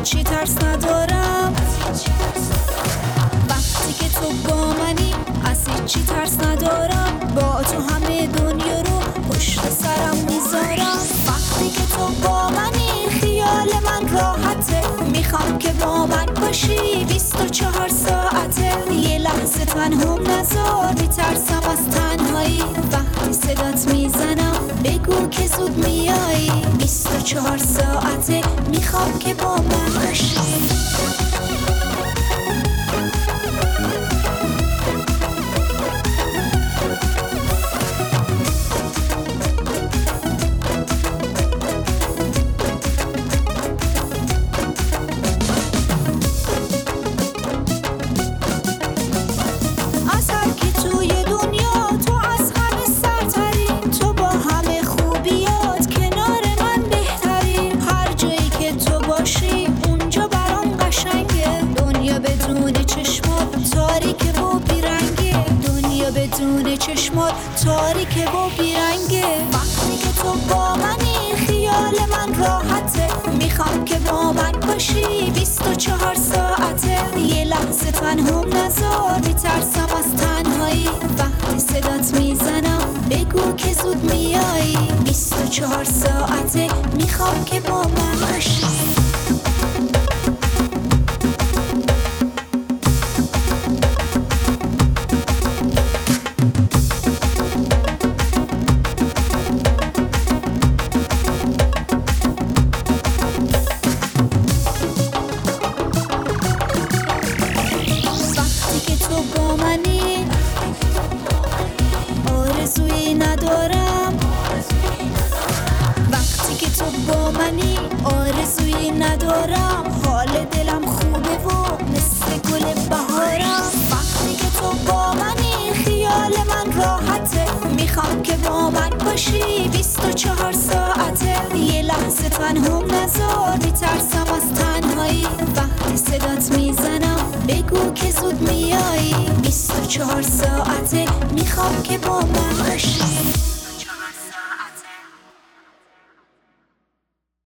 هیچی ترس ندارم. وقتی که تو با منی از هیچی ترس ندارم. با تو همه دنیا رو پشت سرم میذارم. وقتی که تو با منی خیال من راحته. میخوام که با من باشی 24 ساعته. یه لحظه تنهام نذار میترسم از تنهایی. وقتی صدات میزنم بگو که زود میایی. 24 ساعته میخوام که با من باشی. بدون چشمات تاریکه و بیرنگه. وقتی که تو با منی خیال من راحته. میخوام که با من باشی 24 ساعته. یه لحظه تنهام نذار میترسم از تنهایی. وقتی صدات میزنم بگو که زود میایی. 24 ساعته میخوام که با من باشی. آرزویی ندارم. وقتی که تو با منی آرزویی ندارم. حال دلم خوبه و مثل گل بهارم. وقتی که تو با منی خیال من راحته. میخوام که با من باشی 24 ساعته. یه لحظه تنهام نذار میترسم از تنهایی. وقتی صدات میزنم بگو که زود میایی. 24 ساعته میخوام که با من باشی.